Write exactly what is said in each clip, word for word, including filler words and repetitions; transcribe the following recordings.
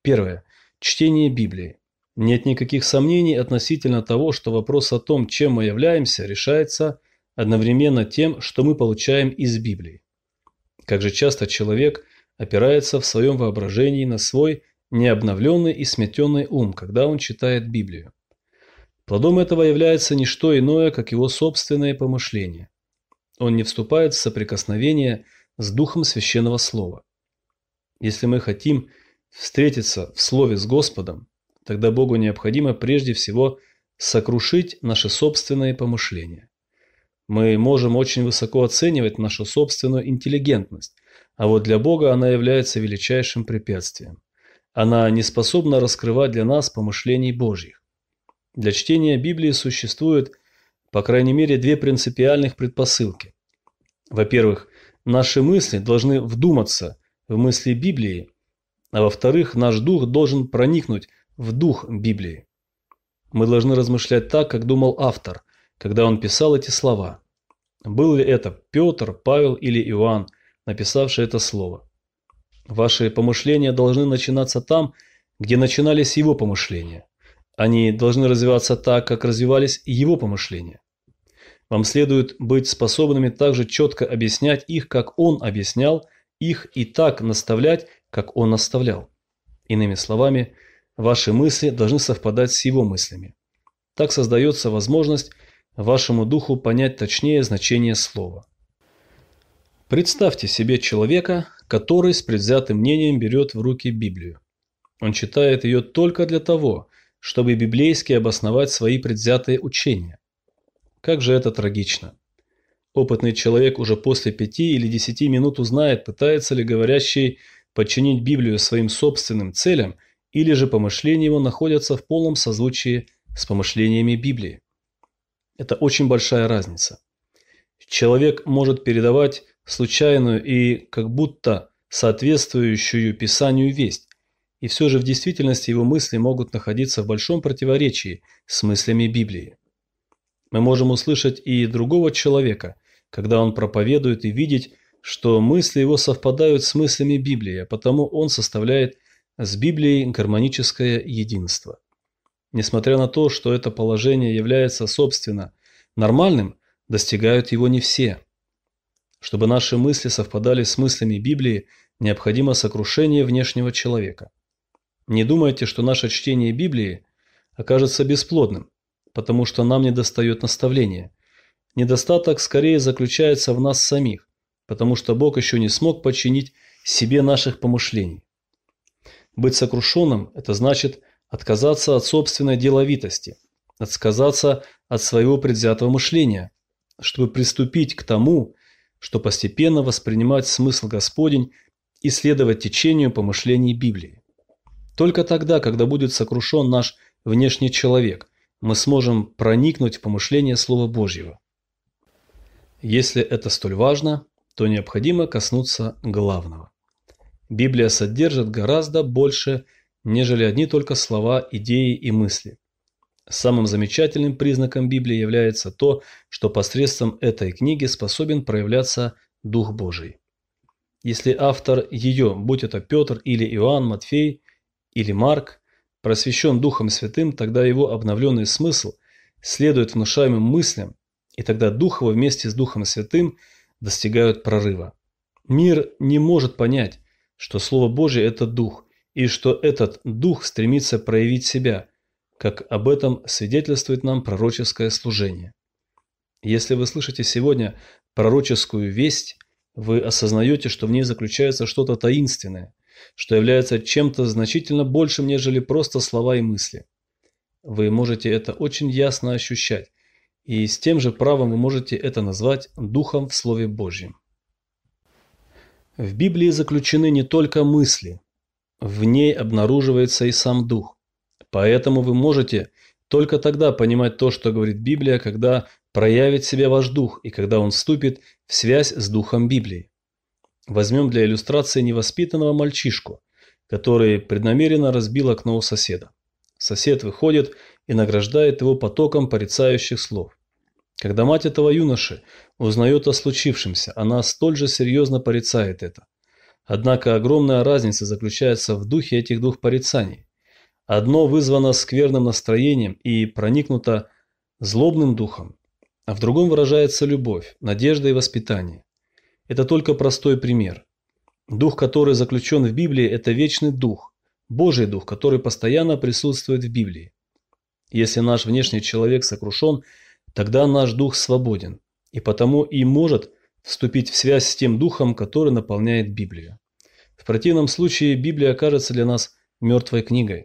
Первое. Чтение Библии. Нет никаких сомнений относительно того, что вопрос о том, чем мы являемся, решается одновременно тем, что мы получаем из Библии. Как же часто человек опирается в своем воображении на свой необновленный и сметенный ум, когда он читает Библию. Плодом этого является не что иное, как его собственное помышление. Он не вступает в соприкосновение с Духом Священного Слова. Если мы хотим встретиться в Слове с Господом, тогда Богу необходимо прежде всего сокрушить наши собственные помышления. Мы можем очень высоко оценивать нашу собственную интеллигентность, а вот для Бога она является величайшим препятствием. Она не способна раскрывать для нас помышлений Божьих. Для чтения Библии существует, по крайней мере, две принципиальных предпосылки. Во-первых, наши мысли должны вдуматься в мысли Библии, а во-вторых, наш дух должен проникнуть в дух Библии. Мы должны размышлять так, как думал автор, когда он писал эти слова. Был ли это Петр, Павел или Иоанн, написавший это слово? Ваши помышления должны начинаться там, где начинались его помышления. Они должны развиваться так, как развивались его помышления. Вам следует быть способными также четко объяснять их, как он объяснял их, и так наставлять, как он наставлял. Иными словами, ваши мысли должны совпадать с его мыслями. Так создается возможность вашему духу понять точнее значение слова. Представьте себе человека, который с предвзятым мнением берет в руки Библию. Он читает ее только для того, чтобы библейски обосновать свои предвзятые учения. Как же это трагично. Опытный человек уже после пяти или десяти минут узнает, пытается ли говорящий подчинить Библию своим собственным целям, или же помышления его находятся в полном созвучии с помышлениями Библии. Это очень большая разница. Человек может передавать случайную и как будто соответствующую Писанию весть, и все же в действительности его мысли могут находиться в большом противоречии с мыслями Библии. Мы можем услышать и другого человека, когда он проповедует, и видеть, что мысли его совпадают с мыслями Библии, а потому он составляет с Библией гармоническое единство. Несмотря на то, что это положение является, собственно, нормальным, достигают его не все. Чтобы наши мысли совпадали с мыслями Библии, необходимо сокрушение внешнего человека. Не думайте, что наше чтение Библии окажется бесплодным, потому что нам недостает наставления. Недостаток скорее заключается в нас самих, потому что Бог еще не смог подчинить себе наших помышлений. Быть сокрушенным – это значит отказаться от собственной деловитости, отказаться от своего предвзятого мышления, чтобы приступить к тому, что постепенно воспринимать смысл Господень и следовать течению помышлений Библии. Только тогда, когда будет сокрушен наш внешний человек, мы сможем проникнуть в помышление Слова Божьего. Если это столь важно, то необходимо коснуться главного. Библия содержит гораздо больше, нежели одни только слова, идеи и мысли. Самым замечательным признаком Библии является то, что посредством этой книги способен проявляться Дух Божий. Если автор ее, будь это Петр или Иоанн, Матфей или Марк, просвещен Духом Святым, тогда его обновленный смысл следует внушаемым мыслям, и тогда Дух его вместе с Духом Святым достигают прорыва. Мир не может понять, что Слово Божие – это Дух, и что этот Дух стремится проявить себя, как об этом свидетельствует нам пророческое служение. Если вы слышите сегодня пророческую весть, вы осознаете, что в ней заключается что-то таинственное, что является чем-то значительно большим, нежели просто слова и мысли. Вы можете это очень ясно ощущать, и с тем же правом вы можете это назвать Духом в Слове Божьем. В Библии заключены не только мысли, в ней обнаруживается и сам Дух. Поэтому вы можете только тогда понимать то, что говорит Библия, когда проявит себя ваш Дух и когда он вступит в связь с Духом Библии. Возьмем для иллюстрации невоспитанного мальчишку, который преднамеренно разбил окно у соседа. Сосед выходит и награждает его потоком порицающих слов. Когда мать этого юноши узнает о случившемся, она столь же серьезно порицает это. Однако огромная разница заключается в духе этих двух порицаний. Одно вызвано скверным настроением и проникнуто злобным духом, а в другом выражается любовь, надежда и воспитание. Это только простой пример. Дух, который заключен в Библии, это вечный дух, Божий дух, который постоянно присутствует в Библии. Если наш внешний человек сокрушен, тогда наш дух свободен, и потому и может вступить в связь с тем духом, который наполняет Библию. В противном случае Библия окажется для нас мертвой книгой.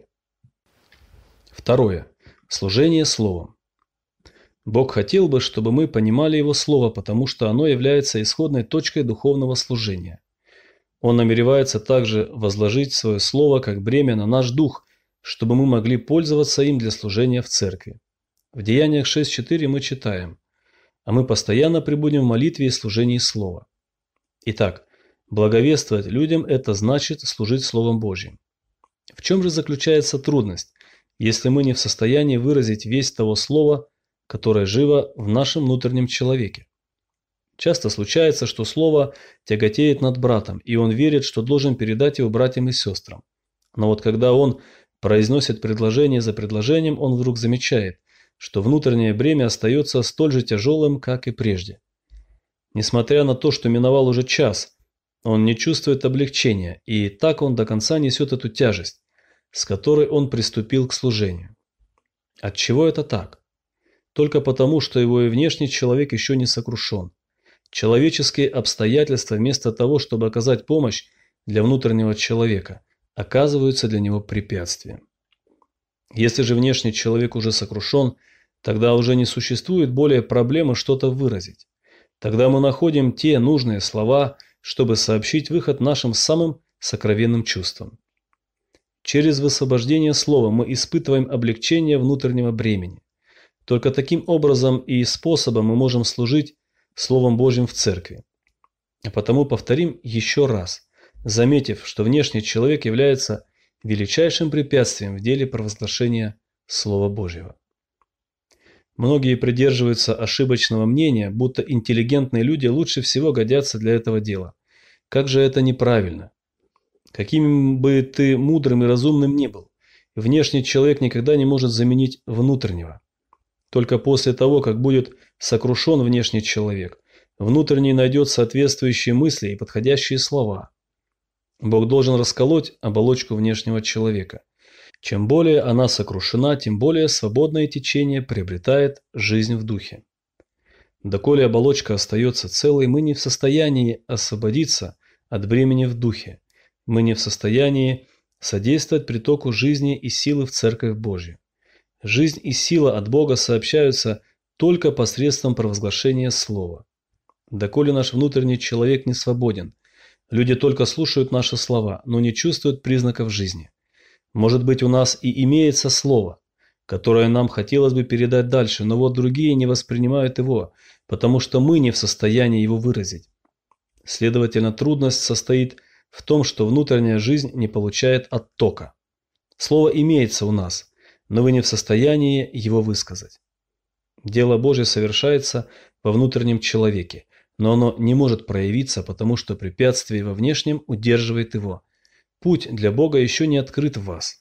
Второе. Служение Словом. Бог хотел бы, чтобы мы понимали Его Слово, потому что оно является исходной точкой духовного служения. Он намеревается также возложить свое Слово как бремя на наш дух, чтобы мы могли пользоваться им для служения в церкви. В Деяниях шесть четыре мы читаем: «А мы постоянно пребудем в молитве и служении Слова». Итак, благовествовать людям – это значит служить Словом Божьим. В чем же заключается трудность, если мы не в состоянии выразить весть того Слова, которое живо в нашем внутреннем человеке? Часто случается, что Слово тяготеет над братом, и он верит, что должен передать его братьям и сестрам. Но вот когда он произносит предложение за предложением, он вдруг замечает, что внутреннее бремя остается столь же тяжелым, как и прежде. Несмотря на то, что миновал уже час, он не чувствует облегчения, и так он до конца несет эту тяжесть, с которой он приступил к служению. Отчего это так? Только потому, что его и внешний человек еще не сокрушен. Человеческие обстоятельства, вместо того, чтобы оказать помощь для внутреннего человека, оказываются для него препятствием. Если же внешний человек уже сокрушен, тогда уже не существует более проблемы что-то выразить. Тогда мы находим те нужные слова, чтобы сообщить выход нашим самым сокровенным чувствам. Через высвобождение слова мы испытываем облегчение внутреннего бремени. Только таким образом и способом мы можем служить Словом Божьим в церкви. А потому повторим еще раз, заметив, что внешний человек является величайшим препятствием в деле провозглашения Слова Божьего. Многие придерживаются ошибочного мнения, будто интеллигентные люди лучше всего годятся для этого дела. Как же это неправильно! Каким бы ты мудрым и разумным ни был, внешний человек никогда не может заменить внутреннего. Только после того, как будет сокрушен внешний человек, внутренний найдет соответствующие мысли и подходящие слова. Бог должен расколоть оболочку внешнего человека. Чем более она сокрушена, тем более свободное течение приобретает жизнь в духе. Доколе оболочка остается целой, мы не в состоянии освободиться от бремени в духе. Мы не в состоянии содействовать притоку жизни и силы в Церковь Божью. Жизнь и сила от Бога сообщаются только посредством провозглашения Слова. Доколе наш внутренний человек не свободен, люди только слушают наши слова, но не чувствуют признаков жизни. Может быть, у нас и имеется слово, которое нам хотелось бы передать дальше, но вот другие не воспринимают его, потому что мы не в состоянии его выразить. Следовательно, трудность состоит в том, что внутренняя жизнь не получает оттока. Слово имеется у нас, но вы не в состоянии его высказать. Дело Божье совершается во внутреннем человеке, но оно не может проявиться, потому что препятствие во внешнем удерживает его. Путь для Бога еще не открыт в вас.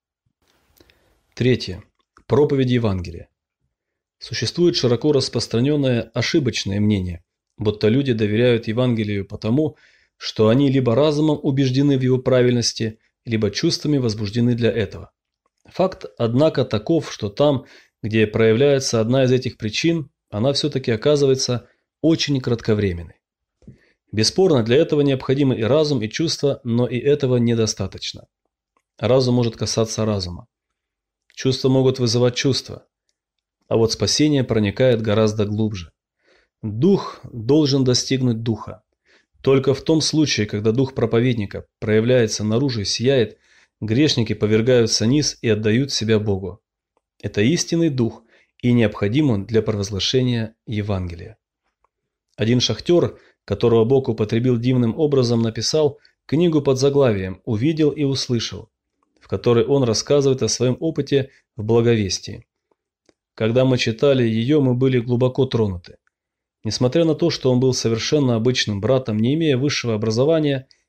Третье. Проповедь Евангелия. Существует широко распространенное ошибочное мнение, будто люди доверяют Евангелию потому, что они либо разумом убеждены в его правильности, либо чувствами возбуждены для этого. Факт, однако, таков, что там, где проявляется одна из этих причин, она все-таки оказывается очень кратковременной. Бесспорно, для этого необходимы и разум, и чувства, но и этого недостаточно. Разум может касаться разума. Чувства могут вызывать чувства. А вот спасение проникает гораздо глубже. Дух должен достигнуть духа. Только в том случае, когда дух проповедника проявляется наружу и сияет, грешники повергаются низ и отдают себя Богу. Это истинный дух, и необходим он для провозглашения Евангелия. Один шахтер, которого Бог употребил дивным образом, написал книгу под заглавием «Увидел и услышал», в которой он рассказывает о своем опыте в благовестии. Когда мы читали ее, мы были глубоко тронуты. Несмотря на то, что он был совершенно обычным братом, не имея высшего образования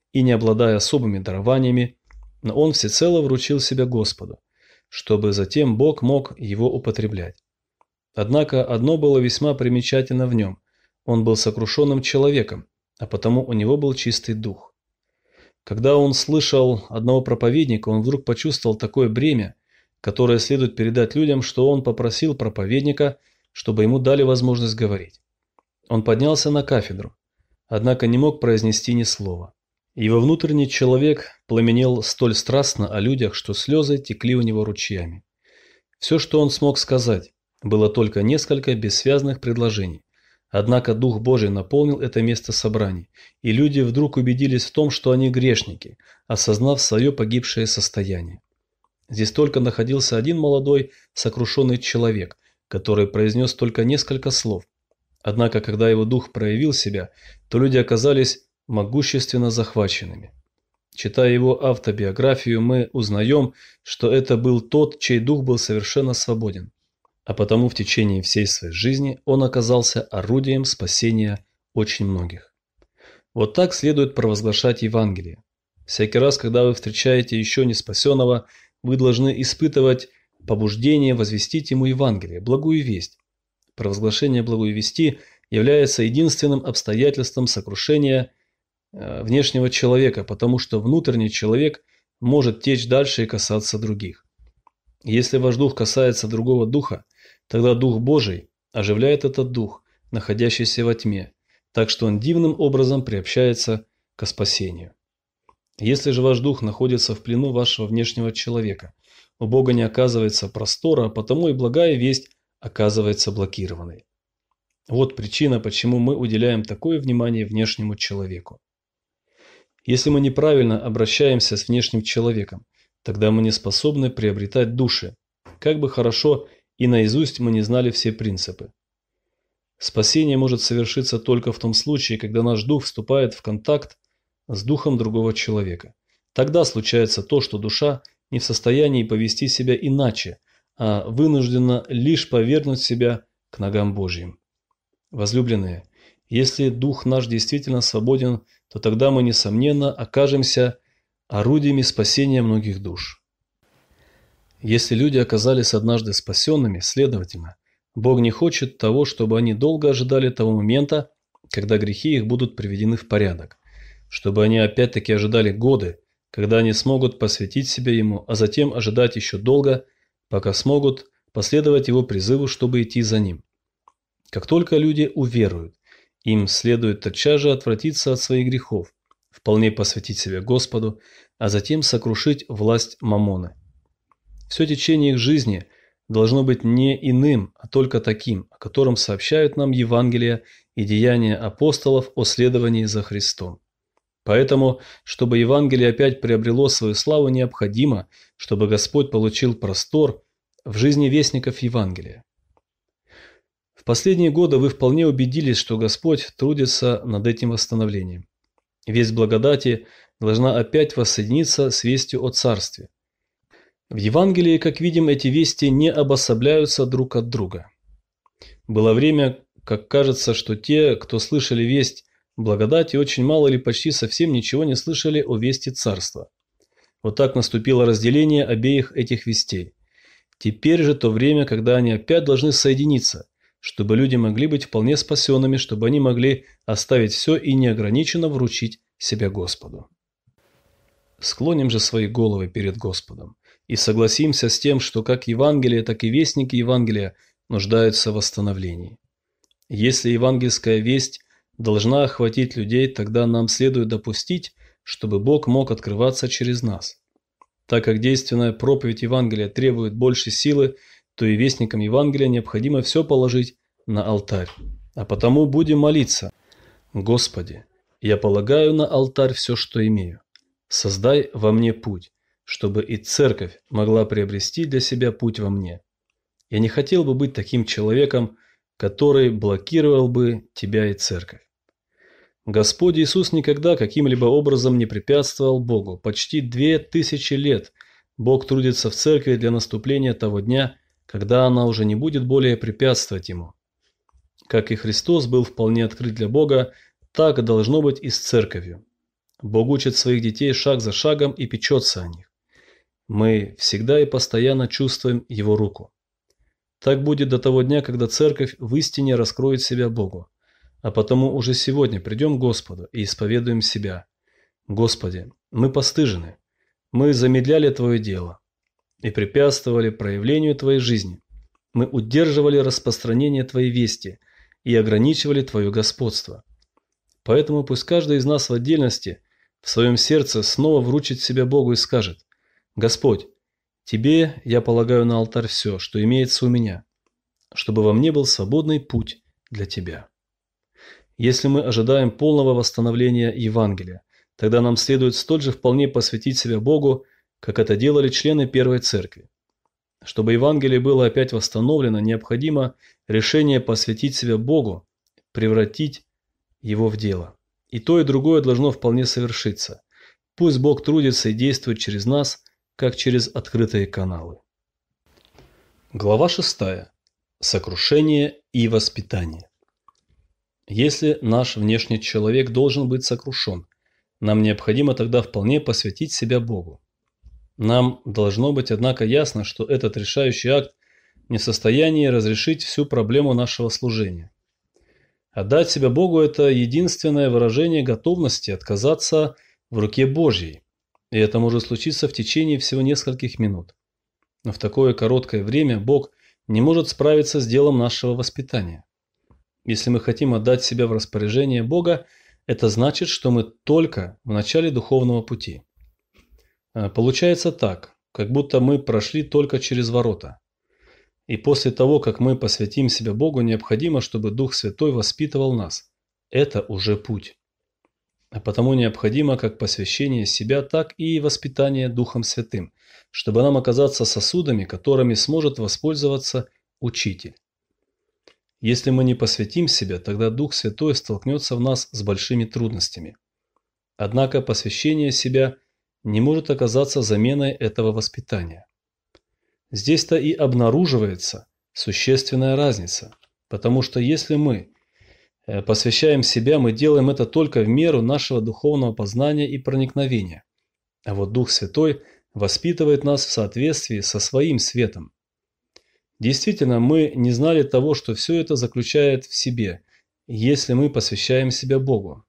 и не обладая особыми дарованиями, но он всецело вручил себя Господу, чтобы затем Бог мог его употреблять. Однако одно было весьма примечательно в нем – он был сокрушенным человеком, а потому у него был чистый дух. Когда он слышал одного проповедника, он вдруг почувствовал такое бремя, которое следует передать людям, что он попросил проповедника, чтобы ему дали возможность говорить. Он поднялся на кафедру, однако не мог произнести ни слова. Его внутренний человек пламенел столь страстно о людях, что слезы текли у него ручьями. Все, что он смог сказать, было только несколько бессвязных предложений. Однако Дух Божий наполнил это место собраний, и люди вдруг убедились в том, что они грешники, осознав свое погибшее состояние. Здесь только находился один молодой, сокрушенный человек, который произнес только несколько слов. Однако, когда его дух проявил себя, то люди оказались могущественно захваченными. Читая его автобиографию, мы узнаем, что это был тот, чей дух был совершенно свободен. А потому в течение всей своей жизни он оказался орудием спасения очень многих. Вот так следует провозглашать Евангелие. Всякий раз, когда вы встречаете еще не спасенного, вы должны испытывать побуждение возвестить ему Евангелие, благую весть. Провозглашение благой вести является единственным обстоятельством сокрушения э, внешнего человека, потому что внутренний человек может течь дальше и касаться других. Если ваш дух касается другого духа, тогда Дух Божий оживляет этот дух, находящийся во тьме, так что он дивным образом приобщается ко спасению. Если же ваш дух находится в плену вашего внешнего человека, у Бога не оказывается простора, потому и благая весть оказывается блокированной. Вот причина, почему мы уделяем такое внимание внешнему человеку. Если мы неправильно обращаемся с внешним человеком, тогда мы не способны приобретать души, как бы хорошо и наизусть мы не знали все принципы. Спасение может совершиться только в том случае, когда наш дух вступает в контакт с духом другого человека. Тогда случается то, что душа не в состоянии повести себя иначе, а вынуждена лишь повергнуть себя к ногам Божьим. Возлюбленные, если дух наш действительно свободен, то тогда мы, несомненно, окажемся орудиями спасения многих душ. Если люди оказались однажды спасенными, следовательно, Бог не хочет того, чтобы они долго ожидали того момента, когда грехи их будут приведены в порядок, чтобы они опять-таки ожидали годы, когда они смогут посвятить себя Ему, а затем ожидать еще долго, пока смогут последовать Его призыву, чтобы идти за Ним. Как только люди уверуют, им следует тотчас же отвратиться от своих грехов, вполне посвятить себя Господу, а затем сокрушить власть Мамоны. Все течение их жизни должно быть не иным, а только таким, о котором сообщают нам Евангелие и деяния апостолов о следовании за Христом. Поэтому, чтобы Евангелие опять приобрело свою славу, необходимо, чтобы Господь получил простор в жизни вестников Евангелия. В последние годы вы вполне убедились, что Господь трудится над этим восстановлением. Весть благодати должна опять воссоединиться с вестью о Царстве. В Евангелии, как видим, эти вести не обособляются друг от друга. Было время, как кажется, что те, кто слышали весть благодати, очень мало или почти совсем ничего не слышали о вести Царства. Вот так наступило разделение обеих этих вестей. Теперь же то время, когда они опять должны соединиться, чтобы люди могли быть вполне спасенными, чтобы они могли оставить все и неограниченно вручить себя Господу. Склоним же свои головы перед Господом и согласимся с тем, что как Евангелие, так и вестники Евангелия нуждаются в восстановлении. Если евангельская весть должна охватить людей, тогда нам следует допустить, чтобы Бог мог открываться через нас. Так как действенная проповедь Евангелия требует большей силы, то и вестникам Евангелия необходимо все положить на алтарь. А потому будем молиться: Господи, я полагаю на алтарь все, что имею. Создай во мне путь, чтобы и церковь могла приобрести для себя путь во мне. Я не хотел бы быть таким человеком, который блокировал бы тебя и церковь. Господь Иисус никогда каким-либо образом не препятствовал Богу. Почти две тысячи лет Бог трудится в церкви для наступления того дня, когда она уже не будет более препятствовать Ему. Как и Христос был вполне открыт для Бога, так должно быть и с церковью. Бог учит своих детей шаг за шагом и печется о них. Мы всегда и постоянно чувствуем Его руку. Так будет до того дня, когда Церковь в истине раскроет себя Богу. А потому уже сегодня придем к Господу и исповедуем себя. Господи, мы постыжены. Мы замедляли Твое дело и препятствовали проявлению Твоей жизни. Мы удерживали распространение Твоей вести и ограничивали Твое господство. Поэтому пусть каждый из нас в отдельности в своем сердце снова вручит себя Богу и скажет: «Господь, Тебе я полагаю на алтарь все, что имеется у меня, чтобы во мне был свободный путь для Тебя». Если мы ожидаем полного восстановления Евангелия, тогда нам следует столь же вполне посвятить себя Богу, как это делали члены Первой Церкви. Чтобы Евангелие было опять восстановлено, необходимо решение посвятить себя Богу, превратить его в дело. И то, и другое должно вполне совершиться. Пусть Бог трудится и действует через нас, как через открытые каналы. Глава шестая. Сокрушение и воспитание. Если наш внешний человек должен быть сокрушен, нам необходимо тогда вполне посвятить себя Богу. Нам должно быть, однако, ясно, что этот решающий акт не в состоянии разрешить всю проблему нашего служения. Отдать себя Богу – это единственное выражение готовности отказаться в руке Божьей, и это может случиться в течение всего нескольких минут. Но в такое короткое время Бог не может справиться с делом нашего воспитания. Если мы хотим отдать себя в распоряжение Бога, это значит, что мы только в начале духовного пути. Получается так, как будто мы прошли только через ворота. И после того, как мы посвятим себя Богу, необходимо, чтобы Дух Святой воспитывал нас. Это уже путь. А потому необходимо как посвящение себя, так и воспитание Духом Святым, чтобы нам оказаться сосудами, которыми сможет воспользоваться Учитель. Если мы не посвятим себя, тогда Дух Святой столкнется в нас с большими трудностями. Однако посвящение себя не может оказаться заменой этого воспитания. Здесь-то и обнаруживается существенная разница, потому что если мы посвящаем себя, мы делаем это только в меру нашего духовного познания и проникновения, а вот Дух Святой воспитывает нас в соответствии со своим светом. Действительно, мы не знали того, что все это заключает в себе, если мы посвящаем себя Богу.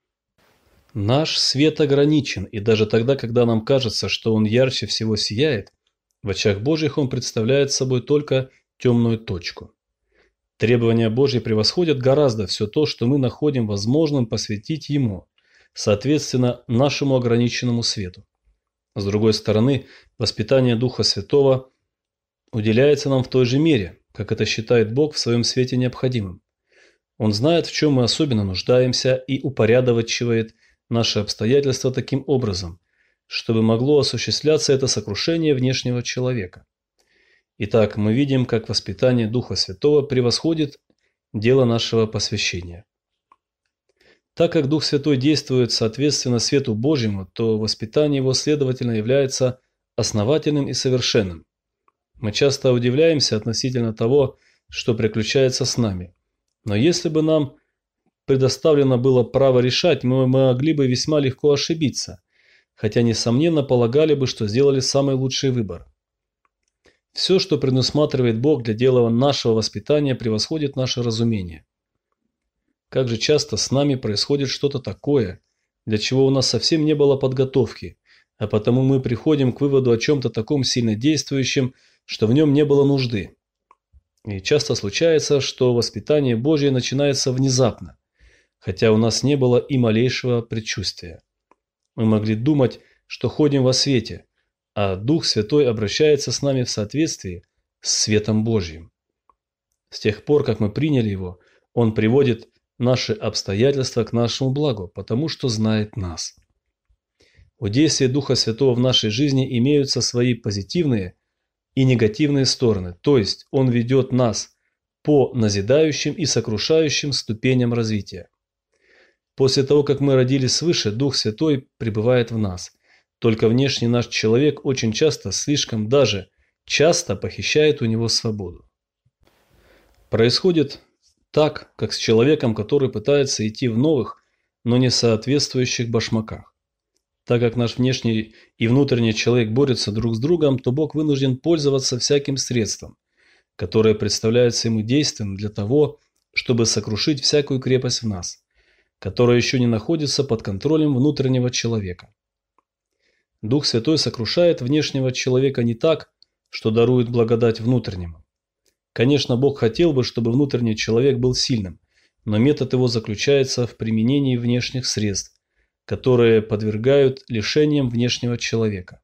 Наш свет ограничен, и даже тогда, когда нам кажется, что он ярче всего сияет, в очах Божьих он представляет собой только темную точку. Требования Божьи превосходят гораздо все то, что мы находим возможным посвятить Ему, соответственно, нашему ограниченному свету. С другой стороны, воспитание Духа Святого уделяется нам в той же мере, как это считает Бог в своем свете необходимым. Он знает, в чем мы особенно нуждаемся, и упорядочивает наши обстоятельства таким образом, чтобы могло осуществляться это сокрушение внешнего человека. Итак, мы видим, как воспитание Духа Святого превосходит дело нашего посвящения. Так как Дух Святой действует соответственно свету Божьему, то воспитание его, следовательно, является основательным и совершенным. Мы часто удивляемся относительно того, что приключается с нами. Но если бы нам предоставлено было право решать, мы могли бы весьма легко ошибиться, хотя, несомненно, полагали бы, что сделали самый лучший выбор. Все, что предусматривает Бог для дела нашего воспитания, превосходит наше разумение. Как же часто с нами происходит что-то такое, для чего у нас совсем не было подготовки, а потому мы приходим к выводу о чем-то таком сильно действующем, что в нем не было нужды. И часто случается, что воспитание Божье начинается внезапно, хотя у нас не было и малейшего предчувствия. Мы могли думать, что ходим во свете, а Дух Святой обращается с нами в соответствии с светом Божьим. С тех пор, как мы приняли Его, Он приводит наши обстоятельства к нашему благу, потому что знает нас. У действия Духа Святого в нашей жизни имеются свои позитивные и негативные стороны, то есть Он ведет нас по назидающим и сокрушающим ступеням развития. После того, как мы родились свыше, Дух Святой пребывает в нас. Только внешний наш человек очень часто, слишком даже часто похищает у него свободу. Происходит так, как с человеком, который пытается идти в новых, но не соответствующих башмаках. Так как наш внешний и внутренний человек борются друг с другом, то Бог вынужден пользоваться всяким средством, которое представляется ему действенным для того, чтобы сокрушить всякую крепость в нас, которая еще не находится под контролем внутреннего человека. Дух Святой сокрушает внешнего человека не так, что дарует благодать внутреннему. Конечно, Бог хотел бы, чтобы внутренний человек был сильным, но метод его заключается в применении внешних средств, которые подвергают лишениям внешнего человека.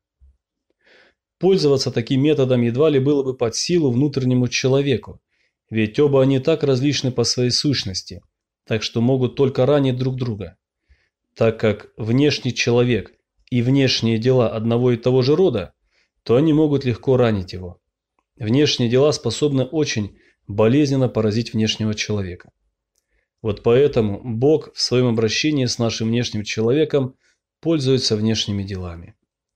Пользоваться таким методом едва ли было бы под силу внутреннему человеку, ведь оба они так различны по своей сущности, так что могут только ранить друг друга. Так как внешний человек и внешние дела одного и того же рода, то они могут легко ранить его. Внешние дела способны очень болезненно поразить внешнего человека. Вот поэтому Бог в своем обращении с нашим внешним человеком пользуется внешними делами.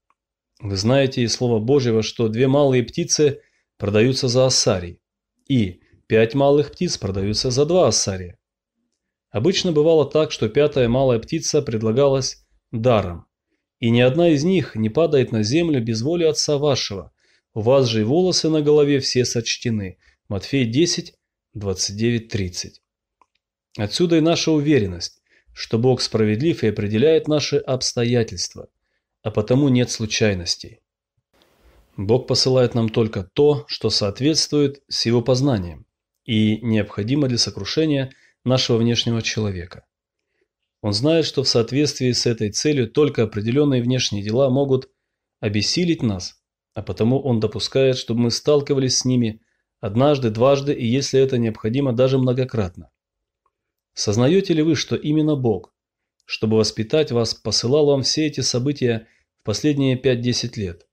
Вы знаете из Слова Божьего, что две малые птицы продаются за ассарий, и пять малых птиц продаются за два ассария. Обычно бывало так, что пятая малая птица предлагалась даром, и ни одна из них не падает на землю без воли Отца вашего. У вас же и волосы на голове все сочтены. Матфея десять, двадцать девять, тридцать. Отсюда и наша уверенность, что Бог справедлив и определяет наши обстоятельства, а потому нет случайностей. Бог посылает нам только то, что соответствует с Его познанием и необходимо для сокрушения нашего внешнего человека. Он знает, что в соответствии с этой целью только определенные внешние дела могут обессилить нас, а потому Он допускает, чтобы мы сталкивались с ними однажды, дважды и, если это необходимо, даже многократно. Сознаете ли вы, что именно Бог, чтобы воспитать вас, посылал вам все эти события в последние пять-десять лет?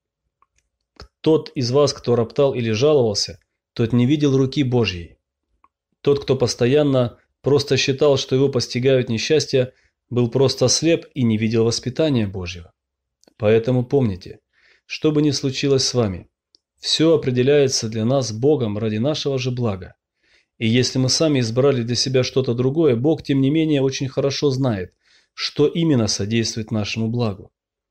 Тот из вас, кто роптал или жаловался, тот не видел руки Божьей. Тот, кто постоянно просто считал, что его постигают несчастья, был просто слеп и не видел воспитания Божьего. Поэтому помните, что бы ни случилось с вами, все определяется для нас Богом ради нашего же блага. И если мы сами избрали для себя что-то другое, Бог, тем не менее, очень хорошо знает, что именно содействует нашему благу.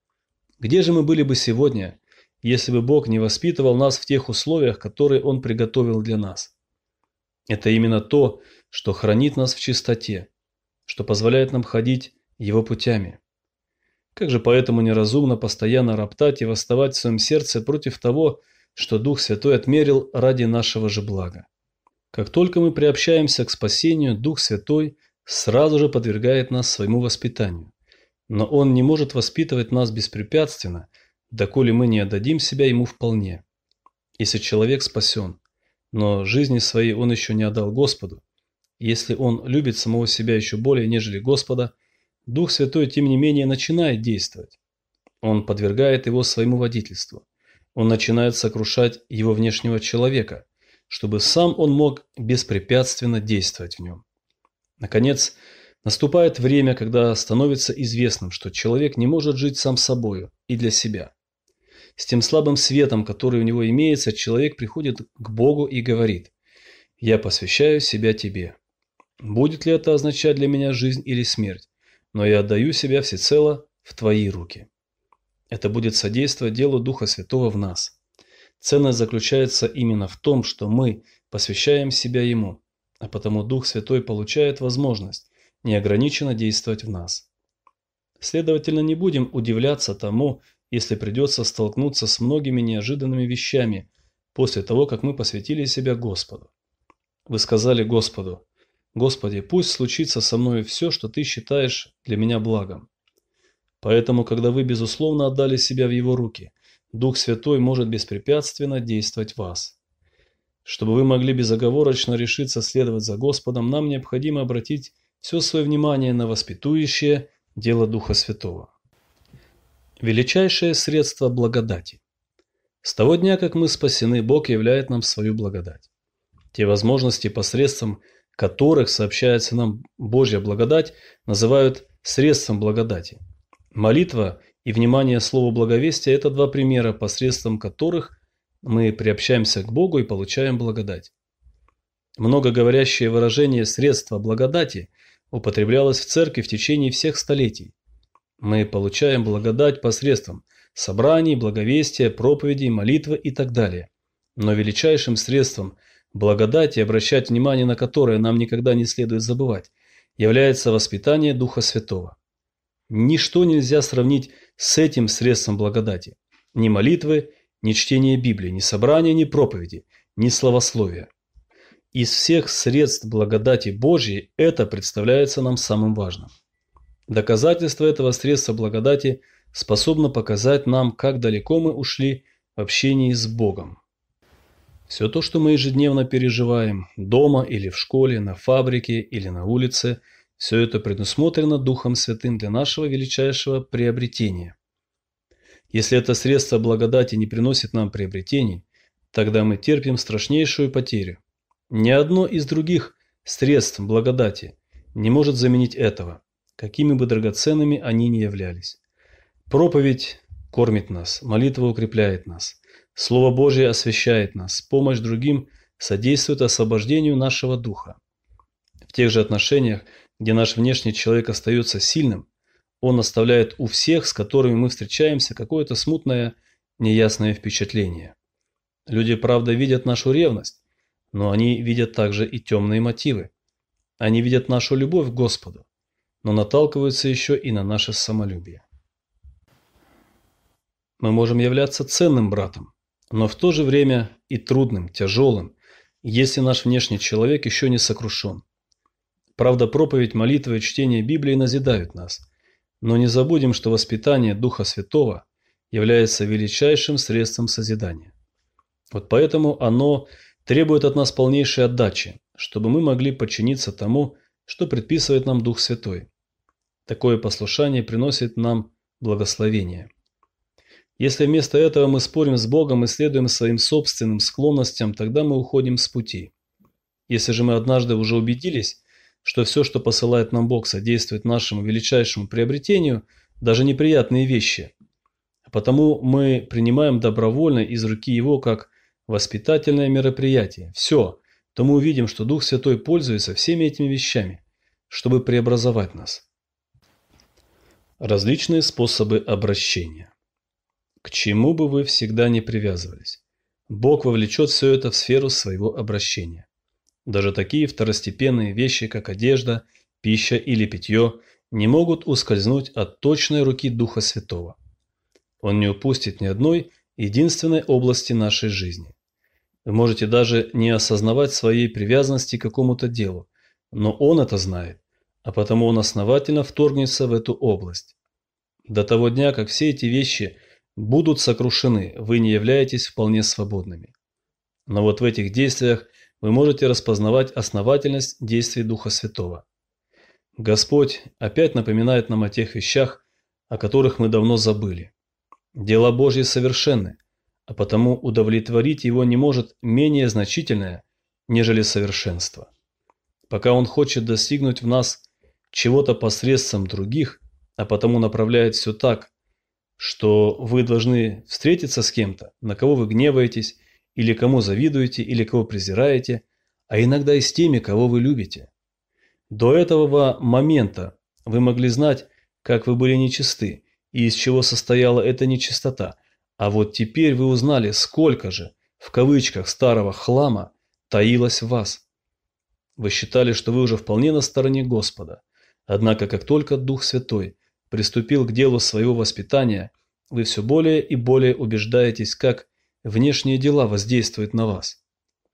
Где же мы были бы сегодня, если бы Бог не воспитывал нас в тех условиях, которые Он приготовил для нас? Это именно то, что хранит нас в чистоте, что позволяет нам ходить Его путями. Как же поэтому неразумно постоянно роптать и восставать в своем сердце против того, что Дух Святой отмерил ради нашего же блага? Как только мы приобщаемся к спасению, Дух Святой сразу же подвергает нас своему воспитанию. Но Он не может воспитывать нас беспрепятственно, доколе мы не отдадим себя Ему вполне. Если человек спасен, но жизни своей он еще не отдал Господу, если он любит самого себя еще более, нежели Господа, Дух Святой, тем не менее, начинает действовать. Он подвергает его своему водительству. Он начинает сокрушать его внешнего человека, чтобы сам он мог беспрепятственно действовать в нем. Наконец, наступает время, когда становится известным, что человек не может жить сам собою и для себя. С тем слабым светом, который у него имеется, человек приходит к Богу и говорит: «Я посвящаю себя Тебе. Будет ли это означать для меня жизнь или смерть, но я отдаю себя всецело в Твои руки». Это будет содействовать делу Духа Святого в нас. Ценность заключается именно в том, что мы посвящаем себя Ему, а потому Дух Святой получает возможность неограниченно действовать в нас. Следовательно, не будем удивляться тому, если придется столкнуться с многими неожиданными вещами после того, как мы посвятили себя Господу. Вы сказали Господу: «Господи, пусть случится со мной все, что Ты считаешь для меня благом». Поэтому, когда вы безусловно отдали себя в Его руки, Дух Святой может беспрепятственно действовать в вас. Чтобы вы могли безоговорочно решиться следовать за Господом, нам необходимо обратить все свое внимание на воспитующее дело Духа Святого. Величайшее средство благодати. С того дня, как мы спасены, Бог являет нам свою благодать. Те возможности, посредством которых сообщается нам Божья благодать, называют средством благодати. Молитва и внимание Слову благовестия – это два примера, посредством которых мы приобщаемся к Богу и получаем благодать. Многоговорящее выражение «средство благодати» употреблялось в церкви в течение всех столетий. Мы получаем благодать посредством собраний, благовестия, проповедей, молитвы и так далее. Но величайшим средством благодати, обращать внимание на которое нам никогда не следует забывать, является воспитание Духа Святого. Ничто нельзя сравнить с этим средством благодати. Ни молитвы, ни чтение Библии, ни собрания, ни проповеди, ни славословия. Из всех средств благодати Божьей это представляется нам самым важным. Доказательство этого средства благодати способно показать нам, как далеко мы ушли в общении с Богом. Все то, что мы ежедневно переживаем, дома или в школе, на фабрике или на улице, все это предусмотрено Духом Святым для нашего величайшего приобретения. Если это средство благодати не приносит нам приобретений, тогда мы терпим страшнейшую потерю. Ни одно из других средств благодати не может заменить этого, какими бы драгоценными они ни являлись. Проповедь кормит нас, молитва укрепляет нас, Слово Божие освящает нас, помощь другим содействует освобождению нашего духа. В тех же отношениях, где наш внешний человек остается сильным, он оставляет у всех, с которыми мы встречаемся, какое-то смутное, неясное впечатление. Люди, правда, видят нашу ревность, но они видят также и темные мотивы. Они видят нашу любовь к Господу, но наталкиваются еще и на наше самолюбие. Мы можем являться ценным братом, но в то же время и трудным, тяжелым, если наш внешний человек еще не сокрушен. Правда, проповедь, молитва и чтение Библии назидают нас, но не забудем, что воспитание Духа Святого является величайшим средством созидания. Вот поэтому оно требует от нас полнейшей отдачи, чтобы мы могли подчиниться тому, что предписывает нам Дух Святой. Такое послушание приносит нам благословение. Если вместо этого мы спорим с Богом и следуем своим собственным склонностям, тогда мы уходим с пути. Если же мы однажды уже убедились, что все, что посылает нам Бог, содействует нашему величайшему приобретению, даже неприятные вещи, а потому мы принимаем добровольно из руки Его как воспитательное мероприятие, все, то мы увидим, что Дух Святой пользуется всеми этими вещами, чтобы преобразовать нас. Различные способы обращения. К чему бы вы всегда не привязывались, Бог вовлечет все это в сферу своего обращения. Даже такие второстепенные вещи, как одежда, пища или питье, не могут ускользнуть от точной руки Духа Святого. Он не упустит ни одной единственной области нашей жизни. Вы можете даже не осознавать своей привязанности к какому-то делу, но Он это знает, а потому Он основательно вторгнется в эту область. До того дня, как все эти вещи будут сокрушены, вы не являетесь вполне свободными. Но вот в этих действиях вы можете распознавать основательность действий Духа Святого. Господь опять напоминает нам о тех вещах, о которых мы давно забыли. Дела Божьи совершенны, а потому удовлетворить Его не может менее значительное, нежели совершенство. Пока Он хочет достигнуть в нас чего-то посредством других, а потому направляет все так, что вы должны встретиться с кем-то, на кого вы гневаетесь, или кому завидуете, или кого презираете, а иногда и с теми, кого вы любите. До этого момента вы могли знать, как вы были нечисты, и из чего состояла эта нечистота, а вот теперь вы узнали, сколько же, в кавычках, старого хлама таилось в вас. Вы считали, что вы уже вполне на стороне Господа, однако как только Дух Святой приступил к делу своего воспитания, вы все более и более убеждаетесь, как внешние дела воздействуют на вас.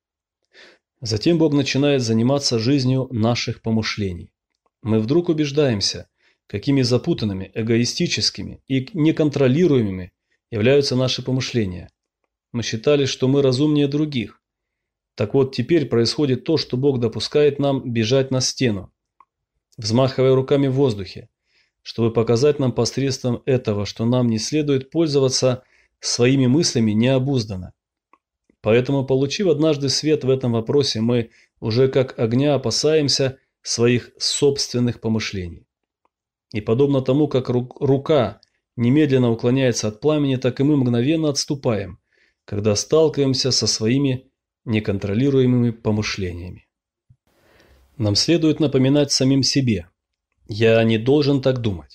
Затем Бог начинает заниматься жизнью наших помышлений. Мы вдруг убеждаемся, какими запутанными, эгоистическими и неконтролируемыми являются наши помышления. Мы считали, что мы разумнее других. Так вот, теперь происходит то, что Бог допускает нам бежать на стену, взмахивая руками в воздухе, чтобы показать нам посредством этого, что нам не следует пользоваться своими мыслями необузданно. Поэтому, получив однажды свет в этом вопросе, мы уже как огня опасаемся своих собственных помышлений. И подобно тому, как рука немедленно уклоняется от пламени, так и мы мгновенно отступаем, когда сталкиваемся со своими неконтролируемыми помышлениями. Нам следует напоминать самим себе: «Я не должен так думать.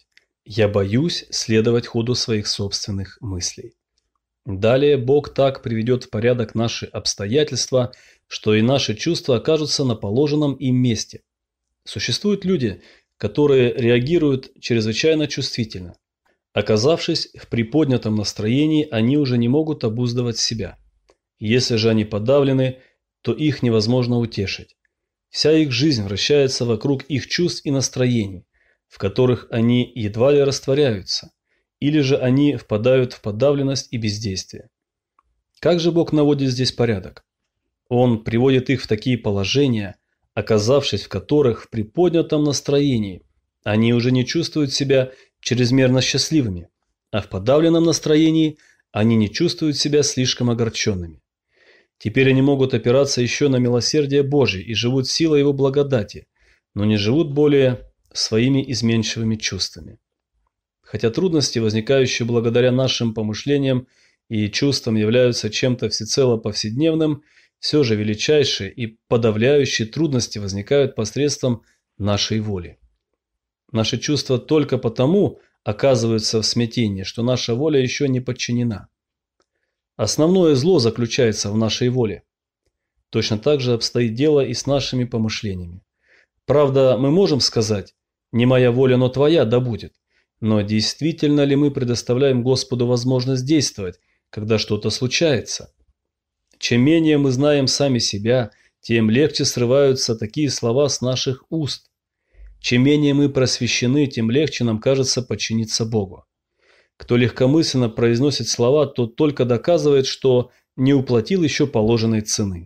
Я боюсь следовать ходу своих собственных мыслей. Далее Бог так приведет в порядок наши обстоятельства, что и наши чувства окажутся на положенном им месте. Существуют люди, которые реагируют чрезвычайно чувствительно. Оказавшись в приподнятом настроении, они уже не могут обуздывать себя. Если же они подавлены, то их невозможно утешить. Вся их жизнь вращается вокруг их чувств и настроений, в которых они едва ли растворяются, или же они впадают в подавленность и бездействие. Как же Бог наводит здесь порядок? Он приводит их в такие положения, оказавшись в которых в приподнятом настроении они уже не чувствуют себя чрезмерно счастливыми, а в подавленном настроении они не чувствуют себя слишком огорченными. Теперь они могут опираться еще на милосердие Божие и живут силой Его благодати, но не живут более своими изменчивыми чувствами. Хотя трудности, возникающие благодаря нашим помышлениям и чувствам, являются чем-то всецело повседневным, все же величайшие и подавляющие трудности возникают посредством нашей воли. Наши чувства только потому оказываются в смятении, что наша воля еще не подчинена. Основное зло заключается в нашей воле. Точно так же обстоит дело и с нашими помышлениями. Правда, мы можем сказать: «Не моя воля, но твоя да будет». Но действительно ли мы предоставляем Господу возможность действовать, когда что-то случается? Чем менее мы знаем сами себя, тем легче срываются такие слова с наших уст. Чем менее мы просвещены, тем легче нам кажется подчиниться Богу. Кто легкомысленно произносит слова, тот только доказывает, что не уплатил еще положенной цены.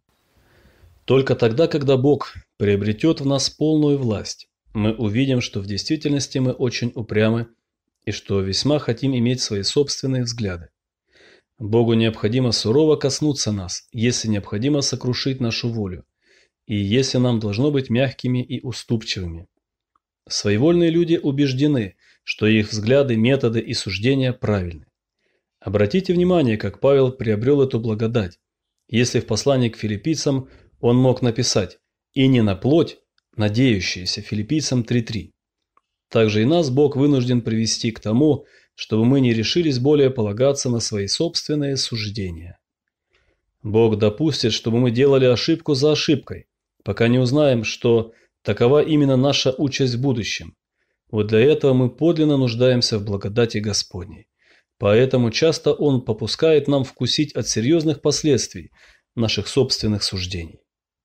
Только тогда, когда Бог приобретет в нас полную власть, мы увидим, что в действительности мы очень упрямы и что весьма хотим иметь свои собственные взгляды. Богу необходимо сурово коснуться нас, если необходимо сокрушить нашу волю, и если нам должно быть мягкими и уступчивыми. Своевольные люди убеждены, что их взгляды, методы и суждения правильны. Обратите внимание, как Павел приобрел эту благодать, если в послании к филиппийцам он мог написать «и не на плоть, надеющиеся» филиппийцам три три. Также и нас Бог вынужден привести к тому, чтобы мы не решились более полагаться на свои собственные суждения. Бог допустит, чтобы мы делали ошибку за ошибкой, пока не узнаем, что такова именно наша участь в будущем. Вот для этого мы подлинно нуждаемся в благодати Господней. Поэтому часто Он попускает нам вкусить от серьезных последствий наших собственных суждений.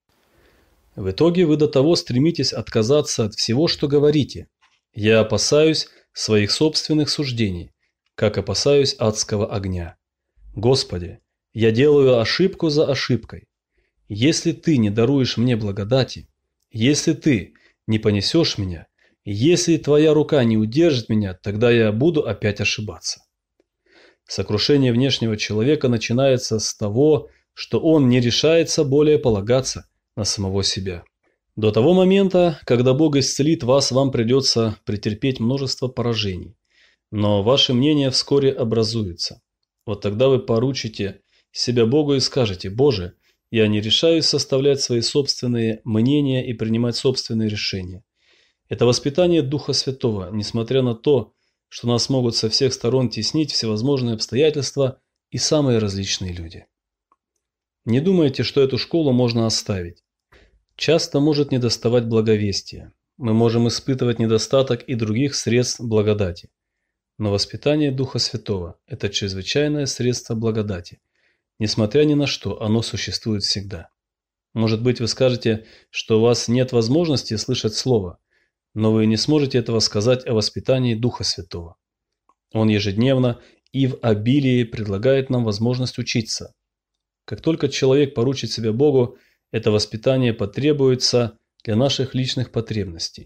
В итоге вы до того стремитесь отказаться от всего, что говорите. Я опасаюсь своих собственных суждений, как опасаюсь адского огня. Господи, я делаю ошибку за ошибкой. Если Ты не даруешь мне благодати, если Ты не понесешь меня, если Твоя рука не удержит меня, тогда я буду опять ошибаться. Сокрушение внешнего человека начинается с того, что он не решается более полагаться на самого себя. До того момента, когда Бог исцелит вас, вам придется претерпеть множество поражений. Но ваше мнение вскоре образуется. Вот тогда вы поручите себя Богу и скажете: «Боже, я не решаюсь составлять свои собственные мнения и принимать собственные решения». Это воспитание Духа Святого, несмотря на то, что нас могут со всех сторон теснить всевозможные обстоятельства и самые различные люди. Не думайте, что эту школу можно оставить. Часто может недоставать благовестия. Мы можем испытывать недостаток и других средств благодати. Но воспитание Духа Святого – это чрезвычайное средство благодати. Несмотря ни на что, оно существует всегда. Может быть, вы скажете, что у вас нет возможности слышать Слово, но вы не сможете этого сказать о воспитании Духа Святого. Он ежедневно и в обилии предлагает нам возможность учиться. Как только человек поручит себя Богу, это воспитание потребуется для наших личных потребностей.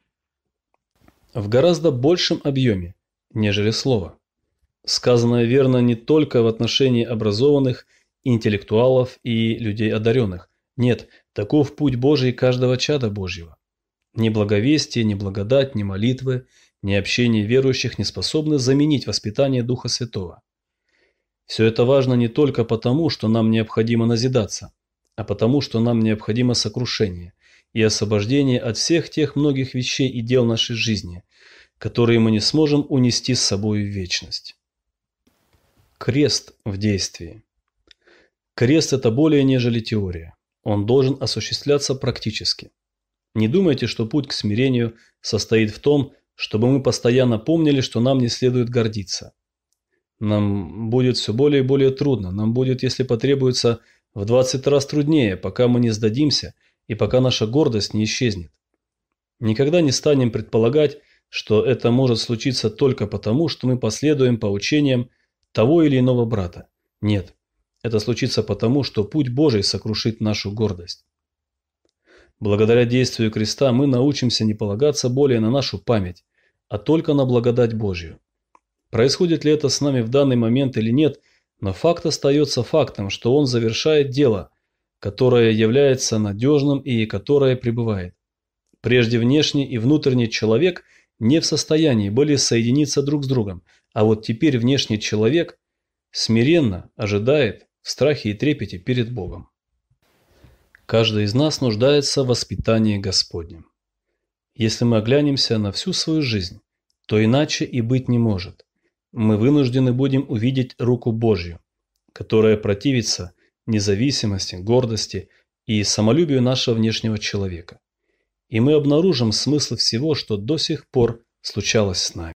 В гораздо большем объеме, нежели слово. Сказанное верно не только в отношении образованных, интеллектуалов и людей одаренных. Нет, таков путь Божий каждого чада Божьего. Ни благовестие, ни благодать, ни молитвы, ни общение верующих не способны заменить воспитание Духа Святого. Все это важно не только потому, что нам необходимо назидаться, а потому, что нам необходимо сокрушение и освобождение от всех тех многих вещей и дел нашей жизни, которые мы не сможем унести с собой в вечность. Крест в действии. Крест – это более нежели теория. Он должен осуществляться практически. Не думайте, что путь к смирению состоит в том, чтобы мы постоянно помнили, что нам не следует гордиться. Нам будет все более и более трудно, нам будет, если потребуется, в двадцать раз труднее, пока мы не сдадимся и пока наша гордость не исчезнет. Никогда не станем предполагать, что это может случиться только потому, что мы последуем поучениям того или иного брата. Нет, это случится потому, что путь Божий сокрушит нашу гордость. Благодаря действию креста мы научимся не полагаться более на нашу память, а только на благодать Божью. Происходит ли это с нами в данный момент или нет, но факт остается фактом, что Он завершает дело, которое является надежным и которое пребывает. Прежде внешний и внутренний человек не в состоянии были соединиться друг с другом, а вот теперь внешний человек смиренно ожидает в страхе и трепете перед Богом. Каждый из нас нуждается в воспитании Господнем. Если мы оглянемся на всю свою жизнь, то иначе и быть не может. Мы вынуждены будем увидеть руку Божью, которая противится независимости, гордости и самолюбию нашего внешнего человека. И мы обнаружим смысл всего, что до сих пор случалось с нами.